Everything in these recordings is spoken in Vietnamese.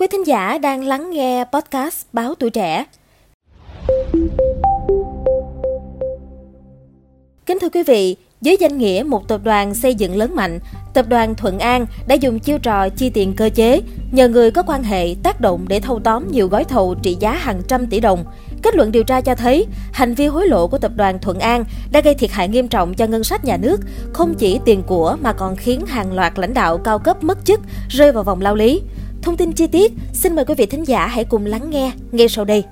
Quý thính giả đang lắng nghe podcast Báo Tuổi Trẻ. Kính thưa quý vị, dưới danh nghĩa một tập đoàn xây dựng lớn mạnh, tập đoàn Thuận An đã dùng chiêu trò chi tiền cơ chế, nhờ người có quan hệ tác động để thâu tóm nhiều gói thầu trị giá hàng trăm tỷ đồng. Kết luận điều tra cho thấy, hành vi hối lộ của tập đoàn Thuận An đã gây thiệt hại nghiêm trọng cho ngân sách nhà nước, không chỉ tiền của mà còn khiến hàng loạt lãnh đạo cao cấp mất chức, rơi vào vòng lao lý. Thông tin chi tiết, xin mời quý vị thính giả hãy cùng lắng nghe ngay sau đây.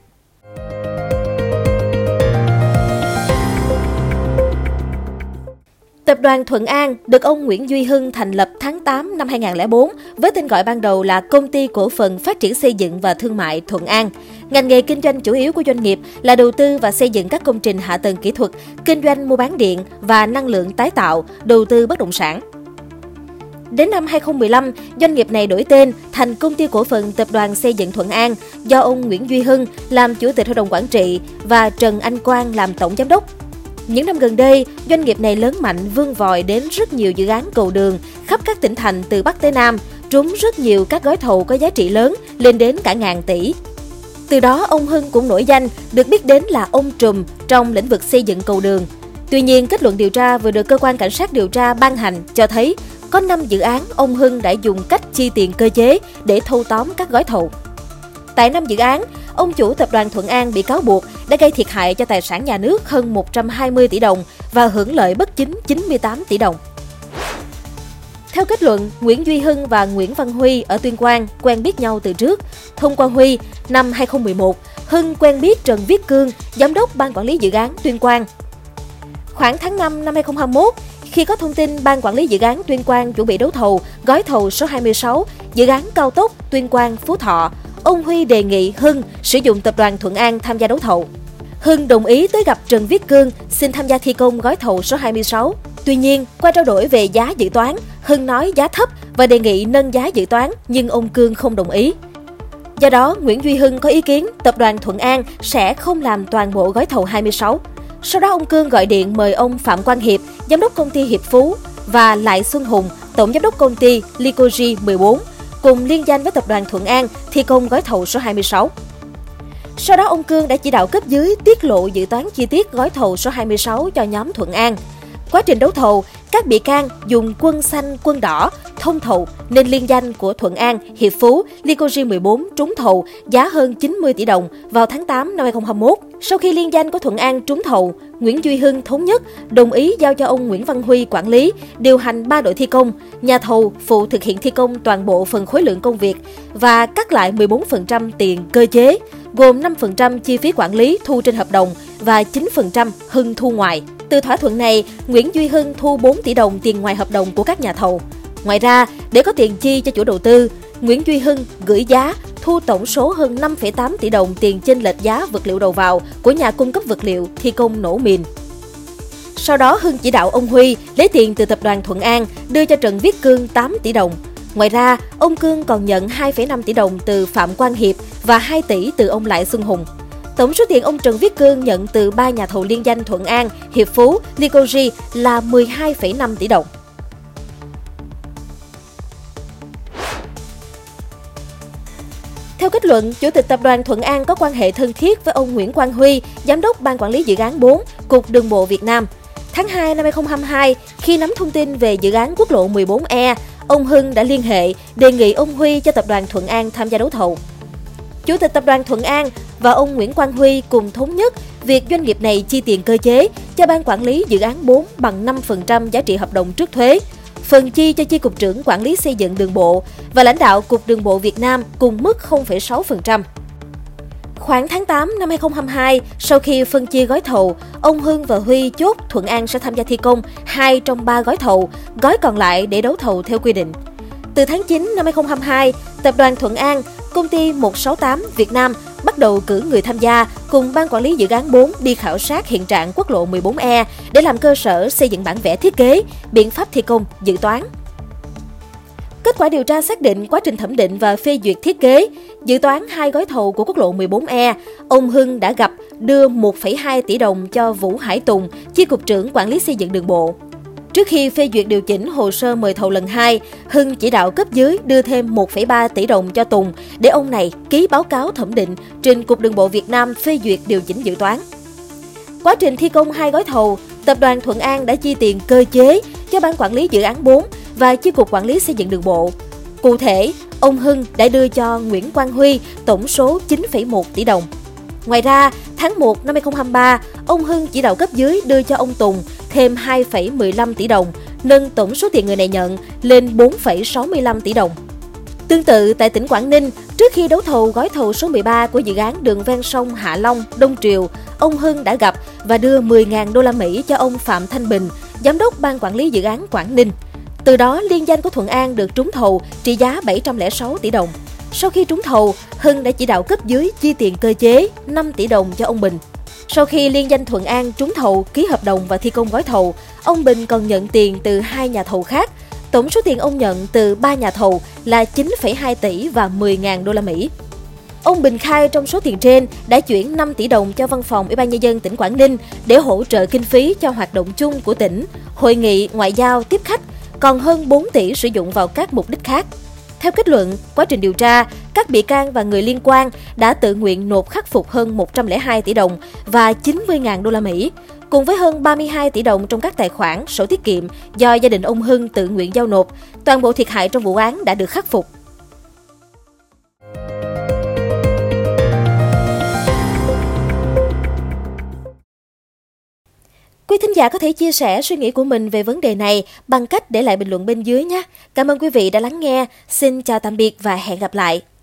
Tập đoàn Thuận An được ông Nguyễn Duy Hưng thành lập tháng 8 năm 2004 với tên gọi ban đầu là Công ty Cổ phần Phát triển Xây dựng và Thương mại Thuận An. Ngành nghề kinh doanh chủ yếu của doanh nghiệp là đầu tư và xây dựng các công trình hạ tầng kỹ thuật, kinh doanh mua bán điện và năng lượng tái tạo, đầu tư bất động sản. Đến năm 2015, doanh nghiệp này đổi tên thành Công ty Cổ phần Tập đoàn Xây dựng Thuận An do ông Nguyễn Duy Hưng làm Chủ tịch Hội đồng Quản trị và Trần Anh Quang làm Tổng Giám đốc. Những năm gần đây, doanh nghiệp này lớn mạnh vươn vòi đến rất nhiều dự án cầu đường khắp các tỉnh thành từ Bắc tới Nam, trúng rất nhiều các gói thầu có giá trị lớn lên đến cả ngàn tỷ. Từ đó, ông Hưng cũng nổi danh, được biết đến là ông trùm trong lĩnh vực xây dựng cầu đường. Tuy nhiên, kết luận điều tra vừa được Cơ quan Cảnh sát điều tra ban hành cho thấy có 5 dự án ông Hưng đã dùng cách chi tiền cơ chế để thâu tóm các gói thầu. Tại 5 dự án, ông chủ tập đoàn Thuận An bị cáo buộc đã gây thiệt hại cho tài sản nhà nước hơn 120 tỷ đồng và hưởng lợi bất chính 98 tỷ đồng. Theo kết luận, Nguyễn Duy Hưng và Nguyễn Văn Huy ở Tuyên Quang quen biết nhau từ trước. Thông qua Huy, năm 2011, Hưng quen biết Trần Viết Cương, giám đốc ban quản lý dự án Tuyên Quang. Khoảng tháng 5 năm 2021, khi có thông tin ban quản lý dự án Tuyên Quang chuẩn bị đấu thầu gói thầu số 26, dự án cao tốc Tuyên Quang - Phú Thọ, ông Huy đề nghị Hưng sử dụng tập đoàn Thuận An tham gia đấu thầu. Hưng đồng ý tới gặp Trần Viết Cương xin tham gia thi công gói thầu số 26. Tuy nhiên, qua trao đổi về giá dự toán, Hưng nói giá thấp và đề nghị nâng giá dự toán, nhưng ông Cương không đồng ý. Do đó, Nguyễn Duy Hưng có ý kiến tập đoàn Thuận An sẽ không làm toàn bộ gói thầu 26. Sau đó, ông Cương gọi điện mời ông Phạm Quang Hiệp, giám đốc công ty Hiệp Phú, và Lại Xuân Hùng, tổng giám đốc công ty Licogy 14, cùng liên danh với tập đoàn Thuận An thi công gói thầu số 26. Sau đó, ông Cương đã chỉ đạo cấp dưới tiết lộ dự toán chi tiết gói thầu số 26 cho nhóm Thuận An. Quá trình đấu thầu, các bị can dùng quân xanh, quân đỏ, thông thầu nên liên danh của Thuận An, Hiệp Phú, Licogy 14 trúng thầu giá hơn 90 tỷ đồng vào tháng 8 năm 2021. Sau khi liên danh của Thuận An trúng thầu, Nguyễn Duy Hưng thống nhất đồng ý giao cho ông Nguyễn Văn Huy quản lý, điều hành 3 đội thi công, nhà thầu phụ thực hiện thi công toàn bộ phần khối lượng công việc và cắt lại 14% tiền cơ chế, gồm 5% chi phí quản lý thu trên hợp đồng và 9% Hưng thu ngoài. Từ thỏa thuận này, Nguyễn Duy Hưng thu 4 tỷ đồng tiền ngoài hợp đồng của các nhà thầu. Ngoài ra, để có tiền chi cho chủ đầu tư, Nguyễn Duy Hưng gửi giá thu tổng số hơn 5,8 tỷ đồng tiền chênh lệch giá vật liệu đầu vào của nhà cung cấp vật liệu thi công nổ mìn. Sau đó, Hưng chỉ đạo ông Huy lấy tiền từ tập đoàn Thuận An đưa cho Trần Viết Cương 8 tỷ đồng. Ngoài ra, ông Cương còn nhận 2,5 tỷ đồng từ Phạm Quang Hiệp và 2 tỷ từ ông Lại Xuân Hùng. Tổng số tiền ông Trần Viết Cương nhận từ 3 nhà thầu liên danh Thuận An, Hiệp Phú, Licogy là 12,5 tỷ đồng. Theo kết luận, Chủ tịch Tập đoàn Thuận An có quan hệ thân thiết với ông Nguyễn Quang Huy, Giám đốc Ban Quản lý Dự án 4, Cục Đường bộ Việt Nam. Tháng 2 năm 2022, khi nắm thông tin về dự án quốc lộ 14E, ông Hưng đã liên hệ đề nghị ông Huy cho Tập đoàn Thuận An tham gia đấu thầu. Chủ tịch Tập đoàn Thuận An và ông Nguyễn Quang Huy cùng thống nhất việc doanh nghiệp này chi tiền cơ chế cho Ban Quản lý Dự án 4 bằng 5% giá trị hợp đồng trước thuế, phần chi cho Chi cục trưởng Quản lý Xây dựng Đường bộ và lãnh đạo Cục Đường bộ Việt Nam cùng mức 0,6%. Khoảng tháng 8 năm 2022, sau khi phân chia gói thầu, ông Hưng và Huy chốt Thuận An sẽ tham gia thi công 2 trong 3 gói thầu, gói còn lại để đấu thầu theo quy định. Từ tháng 9 năm 2022, Tập đoàn Thuận An, Công ty 168 Việt Nam bắt đầu cử người tham gia cùng Ban Quản lý Dự án 4 đi khảo sát hiện trạng quốc lộ 14E để làm cơ sở xây dựng bản vẽ thiết kế, biện pháp thi công, dự toán. Kết quả điều tra xác định quá trình thẩm định và phê duyệt thiết kế, dự toán 2 gói thầu của quốc lộ 14E, ông Hưng đã đưa 1,2 tỷ đồng cho Vũ Hải Tùng, Chi cục trưởng Quản lý Xây dựng Đường bộ. Trước khi phê duyệt điều chỉnh hồ sơ mời thầu lần 2, Hưng chỉ đạo cấp dưới đưa thêm 1,3 tỷ đồng cho Tùng để ông này ký báo cáo thẩm định trình Cục Đường bộ Việt Nam phê duyệt điều chỉnh dự toán. Quá trình thi công 2 gói thầu, Tập đoàn Thuận An đã chi tiền cơ chế cho Ban Quản lý Dự án 4 và Chi cục Quản lý Xây dựng Đường bộ. Cụ thể, ông Hưng đã đưa cho Nguyễn Quang Huy tổng số 9,1 tỷ đồng. Ngoài ra, tháng 1 năm 2023, ông Hưng chỉ đạo cấp dưới đưa cho ông Tùng thêm 2,15 tỷ đồng, nâng tổng số tiền người này nhận lên 4,65 tỷ đồng. Tương tự, tại tỉnh Quảng Ninh, trước khi đấu thầu gói thầu số 13 của dự án đường ven sông Hạ Long, Đông Triều, ông Hưng đã gặp và đưa 10.000 đô la Mỹ cho ông Phạm Thanh Bình, Giám đốc Ban Quản lý Dự án Quảng Ninh. Từ đó, liên danh của Thuận An được trúng thầu trị giá 706 tỷ đồng. Sau khi trúng thầu, Hưng đã chỉ đạo cấp dưới chi tiền cơ chế 5 tỷ đồng cho ông Bình. Sau khi liên danh Thuận An trúng thầu, ký hợp đồng và thi công gói thầu, ông Bình còn nhận tiền từ 2 nhà thầu khác. Tổng số tiền ông nhận từ 3 nhà thầu là 9,2 tỷ và 10.000 đô la Mỹ. Ông Bình khai trong số tiền trên đã chuyển 5 tỷ đồng cho Văn phòng Ủy ban Nhân dân tỉnh Quảng Ninh để hỗ trợ kinh phí cho hoạt động chung của tỉnh, hội nghị, ngoại giao, tiếp khách, còn hơn 4 tỷ sử dụng vào các mục đích khác. Theo kết luận, quá trình điều tra, các bị can và người liên quan đã tự nguyện nộp khắc phục hơn 102 tỷ đồng và 90.000 đô la Mỹ, cùng với hơn 32 tỷ đồng trong các tài khoản, sổ tiết kiệm do gia đình ông Hưng tự nguyện giao nộp. Toàn bộ thiệt hại trong vụ án đã được khắc phục. Quý thính giả có thể chia sẻ suy nghĩ của mình về vấn đề này bằng cách để lại bình luận bên dưới nhé. Cảm ơn quý vị đã lắng nghe. Xin chào tạm biệt và hẹn gặp lại.